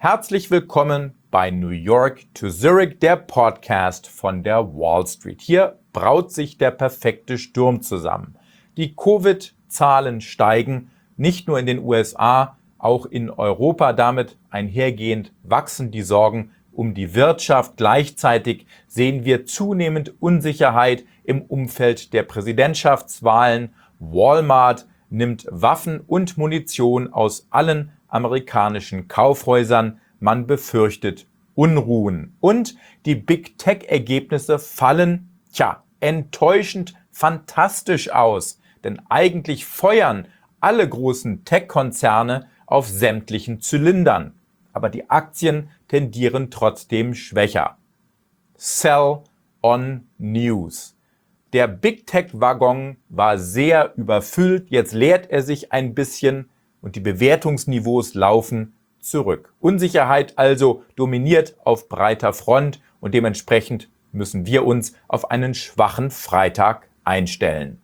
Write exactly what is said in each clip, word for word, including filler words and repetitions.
Herzlich willkommen bei New York to Zurich, der Podcast von der Wall Street. Hier braut sich der perfekte Sturm zusammen. Die Covid-Zahlen steigen, nicht nur in den U S A, auch in Europa. Damit einhergehend wachsen die Sorgen um die Wirtschaft. Gleichzeitig sehen wir zunehmend Unsicherheit im Umfeld der Präsidentschaftswahlen. Walmart nimmt Waffen und Munition aus allen amerikanischen Kaufhäusern. Man befürchtet Unruhen. Und die Big Tech-Ergebnisse fallen, tja, enttäuschend fantastisch aus. Denn eigentlich feuern alle großen Tech-Konzerne auf sämtlichen Zylindern. Aber die Aktien tendieren trotzdem schwächer. Sell on News. Der Big Tech-Waggon war sehr überfüllt. Jetzt leert er sich ein bisschen und die Bewertungsniveaus laufen zurück. Unsicherheit also dominiert auf breiter Front und dementsprechend müssen wir uns auf einen schwachen Freitag einstellen.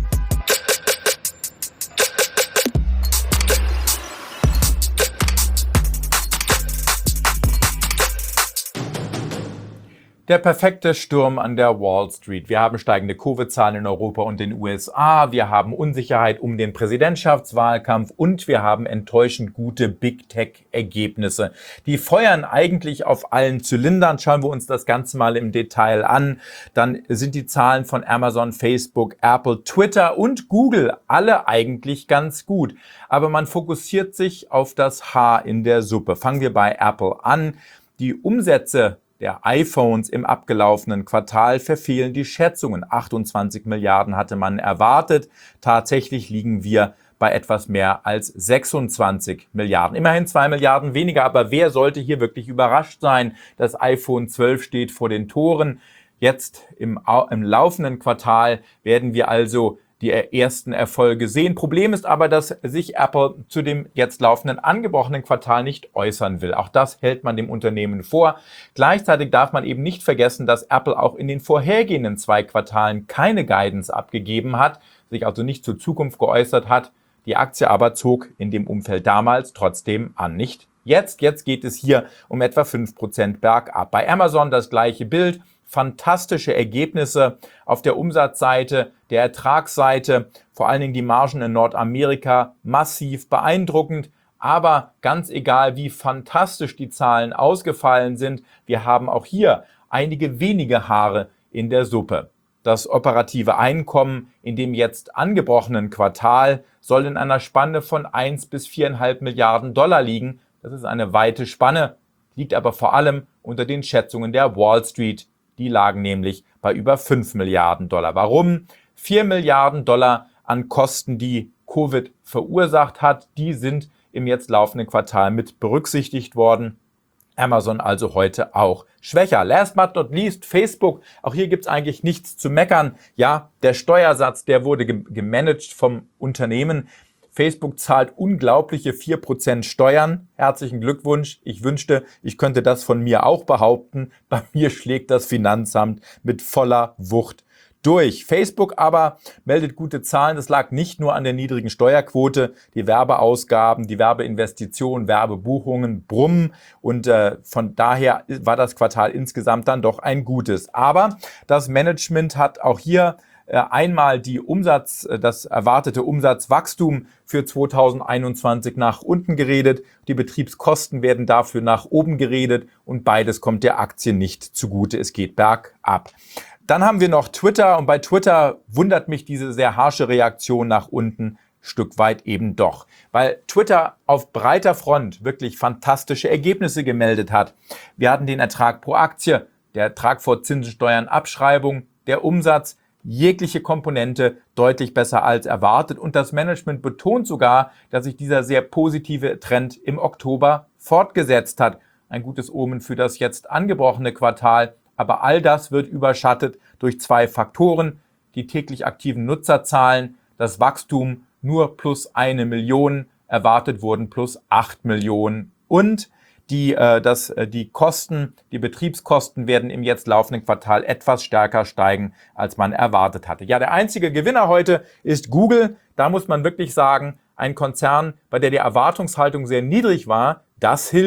Der perfekte Sturm an der Wall Street. Wir haben steigende Covid-Zahlen in Europa und den U S A. Wir haben Unsicherheit um den Präsidentschaftswahlkampf und wir haben enttäuschend gute Big Tech-Ergebnisse. Die feuern eigentlich auf allen Zylindern. Schauen wir uns das Ganze mal im Detail an. Dann sind die Zahlen von Amazon, Facebook, Apple, Twitter und Google alle eigentlich ganz gut. Aber man fokussiert sich auf das Haar in der Suppe. Fangen wir bei Apple an. Die Umsätze der iPhones im abgelaufenen Quartal verfehlen die Schätzungen. achtundzwanzig Milliarden hatte man erwartet. Tatsächlich liegen wir bei etwas mehr als sechsundzwanzig Milliarden. Immerhin zwei Milliarden weniger, aber wer sollte hier wirklich überrascht sein? Das iPhone zwölf steht vor den Toren. Jetzt im, im laufenden Quartal werden wir also die ersten Erfolge sehen. Problem ist aber, dass sich Apple zu dem jetzt laufenden angebrochenen Quartal nicht äußern will. Auch das hält man dem Unternehmen vor. Gleichzeitig darf man eben nicht vergessen, dass Apple auch in den vorhergehenden zwei Quartalen keine Guidance abgegeben hat, sich also nicht zur Zukunft geäußert hat. Die Aktie aber zog in dem Umfeld damals trotzdem an. Nicht jetzt. Jetzt geht es hier um etwa fünf Prozent bergab. Bei Amazon das gleiche Bild. Fantastische Ergebnisse auf der Umsatzseite, der Ertragsseite, vor allen Dingen die Margen in Nordamerika massiv beeindruckend. Aber ganz egal, wie fantastisch die Zahlen ausgefallen sind, wir haben auch hier einige wenige Haare in der Suppe. Das operative Einkommen in dem jetzt angebrochenen Quartal soll in einer Spanne von eins bis viereinhalb Milliarden Dollar liegen. Das ist eine weite Spanne, liegt aber vor allem unter den Schätzungen der Wall Street. Die lagen nämlich bei über fünf Milliarden Dollar. Warum? vier Milliarden Dollar an Kosten, die Covid verursacht hat, die sind im jetzt laufenden Quartal mit berücksichtigt worden. Amazon also heute auch schwächer. Last but not least, Facebook. Auch hier gibt's eigentlich nichts zu meckern. Ja, der Steuersatz, der wurde gemanagt vom Unternehmen. Facebook zahlt unglaubliche vier Prozent Steuern. Herzlichen Glückwunsch. Ich wünschte, ich könnte das von mir auch behaupten. Bei mir schlägt das Finanzamt mit voller Wucht durch. Facebook aber meldet gute Zahlen. Das lag nicht nur an der niedrigen Steuerquote. Die Werbeausgaben, die Werbeinvestitionen, Werbebuchungen brummen. Und äh, von daher war das Quartal insgesamt dann doch ein gutes. Aber das Management hat auch hier einmal die Umsatz, das erwartete Umsatzwachstum für zweitausendeinundzwanzig nach unten geredet. Die Betriebskosten werden dafür nach oben geredet und beides kommt der Aktie nicht zugute. Es geht bergab. Dann haben wir noch Twitter und bei Twitter wundert mich diese sehr harsche Reaktion nach unten Stück weit eben doch, weil Twitter auf breiter Front wirklich fantastische Ergebnisse gemeldet hat. Wir hatten den Ertrag pro Aktie, der Ertrag vor Zinsen, Steuern, Abschreibung, der Umsatz, jegliche Komponente deutlich besser als erwartet und das Management betont sogar, dass sich dieser sehr positive Trend im Oktober fortgesetzt hat. Ein gutes Omen für das jetzt angebrochene Quartal, aber all das wird überschattet durch zwei Faktoren, die täglich aktiven Nutzerzahlen, das Wachstum nur plus eine Million, erwartet wurden plus acht Millionen und Die, äh, das, äh, die Kosten, die Betriebskosten werden im jetzt laufenden Quartal etwas stärker steigen, als man erwartet hatte. Ja, der einzige Gewinner heute ist Google. Da muss man wirklich sagen, ein Konzern, bei der die Erwartungshaltung sehr niedrig war, das hilft,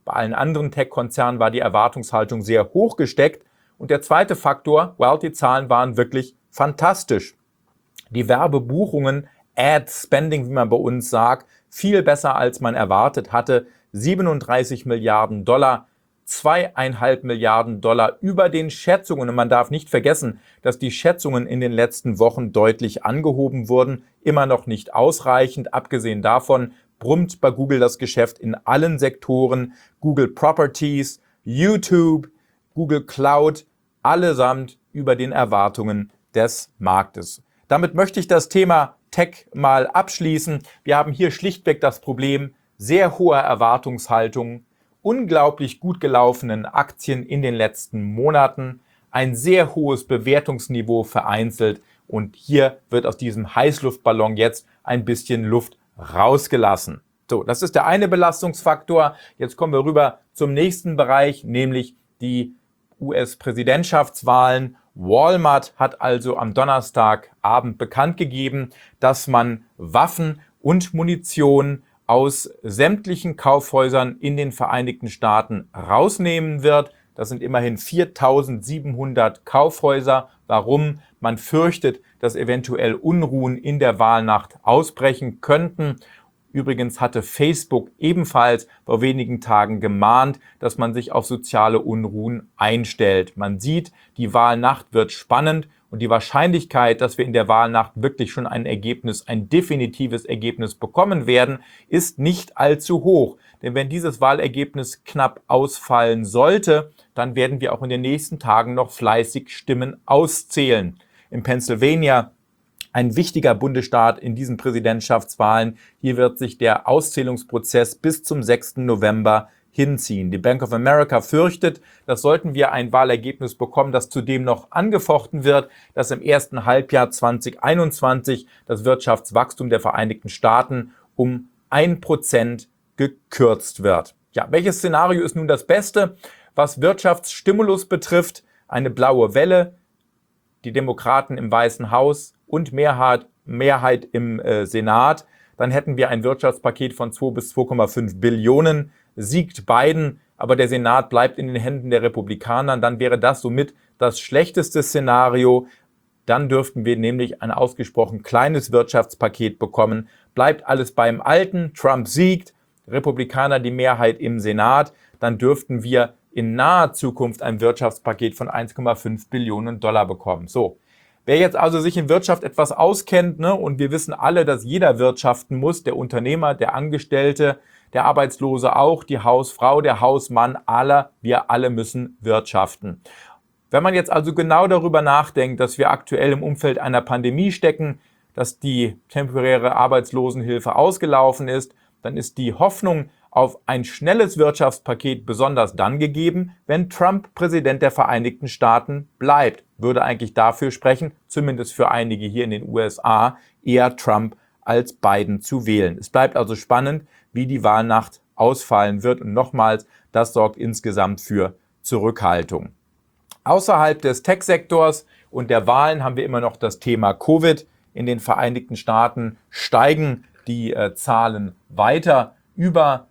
Bei allen anderen Tech-Konzernen war die Erwartungshaltung sehr hoch gesteckt. Und der zweite Faktor, well, die Zahlen waren wirklich fantastisch. Die Werbebuchungen, Ad-Spending, wie man bei uns sagt, viel besser als man erwartet hatte. siebenunddreißig Milliarden Dollar, zweieinhalb Milliarden Dollar über den Schätzungen. Und man darf nicht vergessen, dass die Schätzungen in den letzten Wochen deutlich angehoben wurden. Immer noch nicht ausreichend. Abgesehen davon brummt bei Google das Geschäft in allen Sektoren. Google Properties, YouTube, Google Cloud, allesamt über den Erwartungen des Marktes. Damit möchte ich das Thema Tech mal abschließen. Wir haben hier schlichtweg das Problem sehr hoher Erwartungshaltung, unglaublich gut gelaufenen Aktien in den letzten Monaten, ein sehr hohes Bewertungsniveau vereinzelt und hier wird aus diesem Heißluftballon jetzt ein bisschen Luft rausgelassen. So, das ist der eine Belastungsfaktor. Jetzt kommen wir rüber zum nächsten Bereich, nämlich die U S-Präsidentschaftswahlen. Walmart hat also am Donnerstagabend bekannt gegeben, dass man Waffen und Munition aus sämtlichen Kaufhäusern in den Vereinigten Staaten rausnehmen wird. Das sind immerhin viertausendsiebenhundert Kaufhäuser. Warum? Man fürchtet, dass eventuell Unruhen in der Wahlnacht ausbrechen könnten. Übrigens hatte Facebook ebenfalls vor wenigen Tagen gemahnt, dass man sich auf soziale Unruhen einstellt. Man sieht, die Wahlnacht wird spannend und die Wahrscheinlichkeit, dass wir in der Wahlnacht wirklich schon ein Ergebnis, ein definitives Ergebnis bekommen werden, ist nicht allzu hoch. Denn wenn dieses Wahlergebnis knapp ausfallen sollte, dann werden wir auch in den nächsten Tagen noch fleißig Stimmen auszählen. In Pennsylvania, ein wichtiger Bundesstaat in diesen Präsidentschaftswahlen, hier wird sich der Auszählungsprozess bis zum sechsten November hinziehen. Die Bank of America fürchtet, dass sollten wir ein Wahlergebnis bekommen, das zudem noch angefochten wird, dass im ersten Halbjahr zweitausendeinundzwanzig das Wirtschaftswachstum der Vereinigten Staaten um ein Prozent gekürzt wird. Ja, welches Szenario ist nun das Beste? Was Wirtschaftsstimulus betrifft, eine blaue Welle, die Demokraten im Weißen Haus und Mehrheit, Mehrheit im äh, Senat, dann hätten wir ein Wirtschaftspaket von zwei bis zwei Komma fünf Billionen. Siegt Biden, aber der Senat bleibt in den Händen der Republikaner, dann wäre das somit das schlechteste Szenario. Dann dürften wir nämlich ein ausgesprochen kleines Wirtschaftspaket bekommen. Bleibt alles beim Alten, Trump siegt, Republikaner die Mehrheit im Senat, dann dürften wir in naher Zukunft ein Wirtschaftspaket von eins Komma fünf Billionen Dollar bekommen. So, wer jetzt also sich in Wirtschaft etwas auskennt, ne, und wir wissen alle, dass jeder wirtschaften muss, der Unternehmer, der Angestellte, der Arbeitslose auch, die Hausfrau, der Hausmann, alle, wir alle müssen wirtschaften. Wenn man jetzt also genau darüber nachdenkt, dass wir aktuell im Umfeld einer Pandemie stecken, dass die temporäre Arbeitslosenhilfe ausgelaufen ist, dann ist die Hoffnung auf ein schnelles Wirtschaftspaket besonders dann gegeben, wenn Trump Präsident der Vereinigten Staaten bleibt. Würde eigentlich dafür sprechen, zumindest für einige hier in den U S A, eher Trump als Biden zu wählen. Es bleibt also spannend, wie die Wahlnacht ausfallen wird. Und nochmals, das sorgt insgesamt für Zurückhaltung. Außerhalb des Tech-Sektors und der Wahlen haben wir immer noch das Thema Covid. In den Vereinigten Staaten steigen die äh, Zahlen weiter. Über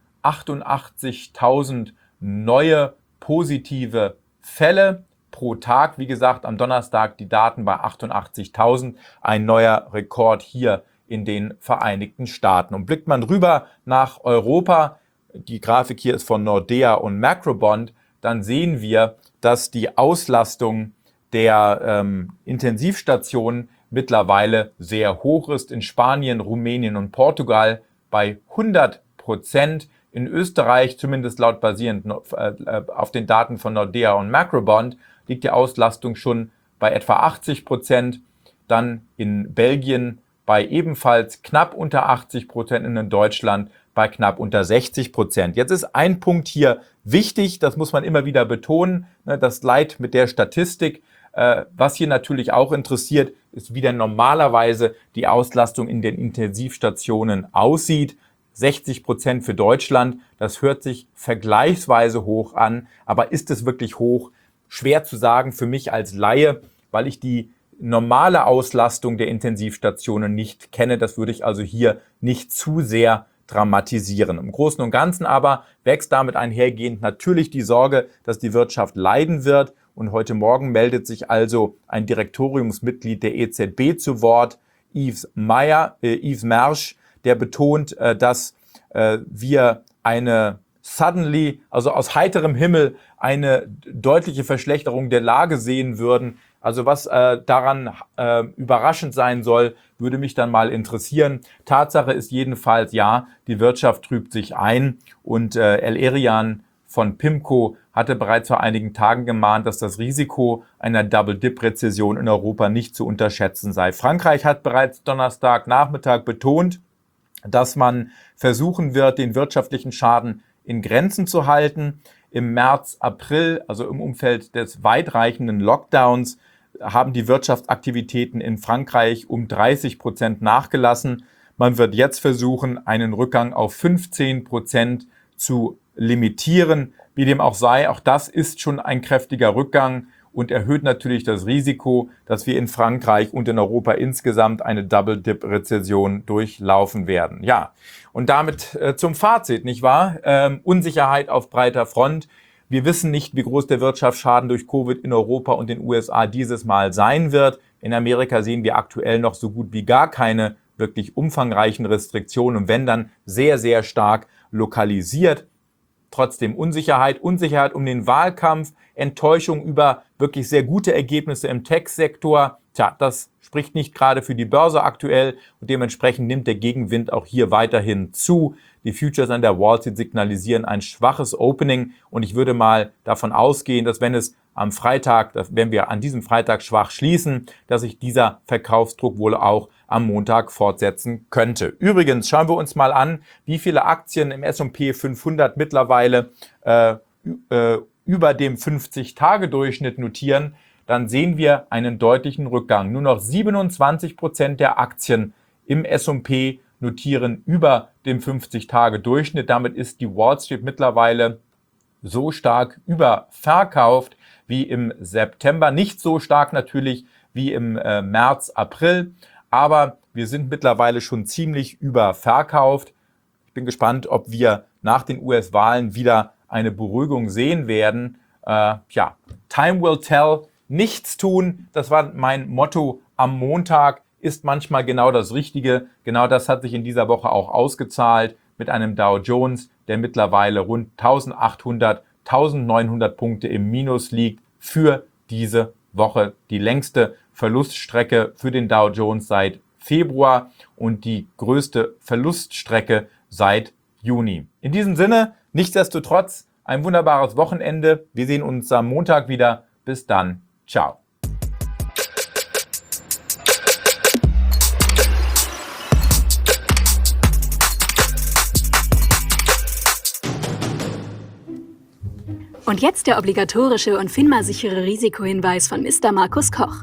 achtundachtzigtausend neue positive Fälle pro Tag. Wie gesagt, am Donnerstag die Daten bei achtundachtzigtausend. Ein neuer Rekord hier in den Vereinigten Staaten. Und blickt man rüber nach Europa, die Grafik hier ist von Nordea und Macrobond, dann sehen wir, dass die Auslastung der ähm, Intensivstationen mittlerweile sehr hoch ist. In Spanien, Rumänien und Portugal bei hundert Prozent. In Österreich, zumindest laut basierend äh, auf den Daten von Nordea und Macrobond, liegt die Auslastung schon bei etwa achtzig Prozent. Dann in Belgien bei ebenfalls knapp unter achtzig Prozent und in Deutschland bei knapp unter sechzig Prozent. Jetzt ist ein Punkt hier wichtig, das muss man immer wieder betonen, das Leid mit der Statistik. Was hier natürlich auch interessiert, ist, wie denn normalerweise die Auslastung in den Intensivstationen aussieht. sechzig Prozent für Deutschland, das hört sich vergleichsweise hoch an, aber ist es wirklich hoch? Schwer zu sagen für mich als Laie, weil ich die normale Auslastung der Intensivstationen nicht kenne. Das würde ich also hier nicht zu sehr dramatisieren. Im Großen und Ganzen aber wächst damit einhergehend natürlich die Sorge, dass die Wirtschaft leiden wird. Und heute Morgen meldet sich also ein Direktoriumsmitglied der E Z B zu Wort, Yves Meyer, äh, Yves Mersch, der betont, äh, dass äh, wir eine suddenly, also aus heiterem Himmel, eine deutliche Verschlechterung der Lage sehen würden. Also was äh, daran äh, überraschend sein soll, würde mich dann mal interessieren. Tatsache ist jedenfalls, ja, die Wirtschaft trübt sich ein und äh, El-Erian von PIMCO hatte bereits vor einigen Tagen gemahnt, dass das Risiko einer Double-Dip-Rezession in Europa nicht zu unterschätzen sei. Frankreich hat bereits Donnerstagnachmittag betont, dass man versuchen wird, den wirtschaftlichen Schaden in Grenzen zu halten. Im März, April, also im Umfeld des weitreichenden Lockdowns, haben die Wirtschaftsaktivitäten in Frankreich um dreißig Prozent nachgelassen. Man wird jetzt versuchen, einen Rückgang auf fünfzehn Prozent zu limitieren. Wie dem auch sei, auch das ist schon ein kräftiger Rückgang und erhöht natürlich das Risiko, dass wir in Frankreich und in Europa insgesamt eine Double-Dip-Rezession durchlaufen werden. Ja, und damit äh, zum Fazit, nicht wahr? Ähm, Unsicherheit auf breiter Front. Wir wissen nicht, wie groß der Wirtschaftsschaden durch Covid in Europa und den U S A dieses Mal sein wird. In Amerika sehen wir aktuell noch so gut wie gar keine wirklich umfangreichen Restriktionen und wenn dann sehr, sehr stark lokalisiert. Trotzdem Unsicherheit, Unsicherheit um den Wahlkampf, Enttäuschung über wirklich sehr gute Ergebnisse im Tech-Sektor. Tja, das spricht nicht gerade für die Börse aktuell und dementsprechend nimmt der Gegenwind auch hier weiterhin zu. Die Futures an der Wall Street signalisieren ein schwaches Opening und ich würde mal davon ausgehen, dass wenn es am Freitag, dass wenn wir an diesem Freitag schwach schließen, dass sich dieser Verkaufsdruck wohl auch am Montag fortsetzen könnte. Übrigens schauen wir uns mal an, wie viele Aktien im S und P fünfhundert mittlerweile äh, äh, über dem fünfzig-Tage-Durchschnitt notieren. Dann sehen wir einen deutlichen Rückgang. Nur noch siebenundzwanzig Prozent der Aktien im S und P notieren über dem fünfzig-Tage-Durchschnitt. Damit ist die Wall Street mittlerweile so stark überverkauft wie im September. Nicht so stark natürlich wie im äh, März, April. Aber wir sind mittlerweile schon ziemlich überverkauft. Ich bin gespannt, ob wir nach den U S-Wahlen wieder eine Beruhigung sehen werden. Äh, ja, time will tell. Nichts tun, das war mein Motto am Montag, ist manchmal genau das Richtige. Genau das hat sich in dieser Woche auch ausgezahlt mit einem Dow Jones, der mittlerweile rund eintausendachthundert, eintausendneunhundert Punkte im Minus liegt für diese Woche. Die längste Verluststrecke für den Dow Jones seit Februar und die größte Verluststrecke seit Juni. In diesem Sinne, nichtsdestotrotz, ein wunderbares Wochenende. Wir sehen uns am Montag wieder. Bis dann. Ciao. Und jetzt der obligatorische und FINMA-sichere Risikohinweis von Mister Markus Koch.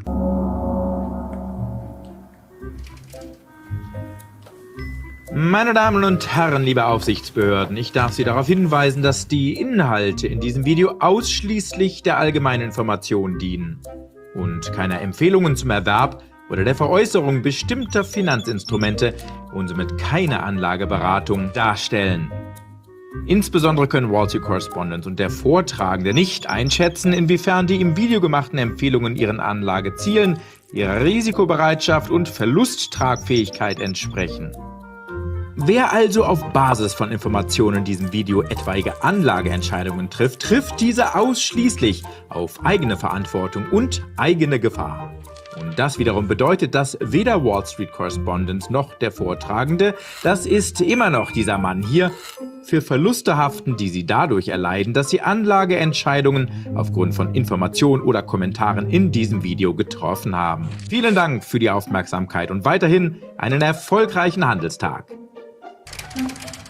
Meine Damen und Herren, liebe Aufsichtsbehörden, ich darf Sie darauf hinweisen, dass die Inhalte in diesem Video ausschließlich der allgemeinen Information dienen und keine Empfehlungen zum Erwerb oder der Veräußerung bestimmter Finanzinstrumente und somit keine Anlageberatung darstellen. Insbesondere können Wall Street Correspondent und der Vortragende nicht einschätzen, inwiefern die im Video gemachten Empfehlungen ihren Anlagezielen, ihrer Risikobereitschaft und Verlusttragfähigkeit entsprechen. Wer also auf Basis von Informationen in diesem Video etwaige Anlageentscheidungen trifft, trifft diese ausschließlich auf eigene Verantwortung und eigene Gefahr. Und das wiederum bedeutet, dass weder Wall Street Correspondent noch der Vortragende, das ist immer noch dieser Mann hier, für Verluste haften, die sie dadurch erleiden, dass sie Anlageentscheidungen aufgrund von Informationen oder Kommentaren in diesem Video getroffen haben. Vielen Dank für die Aufmerksamkeit und weiterhin einen erfolgreichen Handelstag. Thank you.